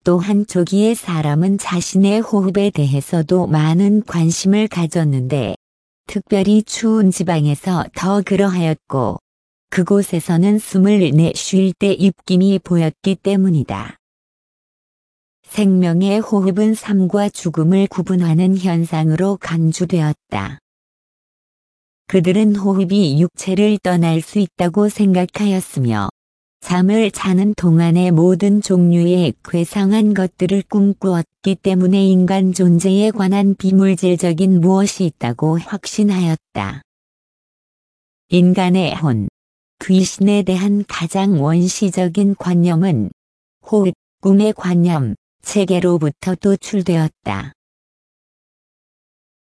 또한 초기에 사람은 자신의 호흡에 대해서도 많은 관심을 가졌는데 특별히 추운 지방에서 더 그러하였고 그곳에서는 숨을 내쉴 때 입김이 보였기 때문이다. 생명의 호흡은 삶과 죽음을 구분하는 현상으로 강조되었다. 그들은 호흡이 육체를 떠날 수 있다고 생각하였으며 잠을 자는 동안의 모든 종류의 괴상한 것들을 꿈꾸었기 때문에 인간 존재에 관한 비물질적인 무엇이 있다고 확신하였다. 인간의 혼, 귀신에 대한 가장 원시적인 관념은 호흡, 꿈의 관념, 체계로부터 도출되었다.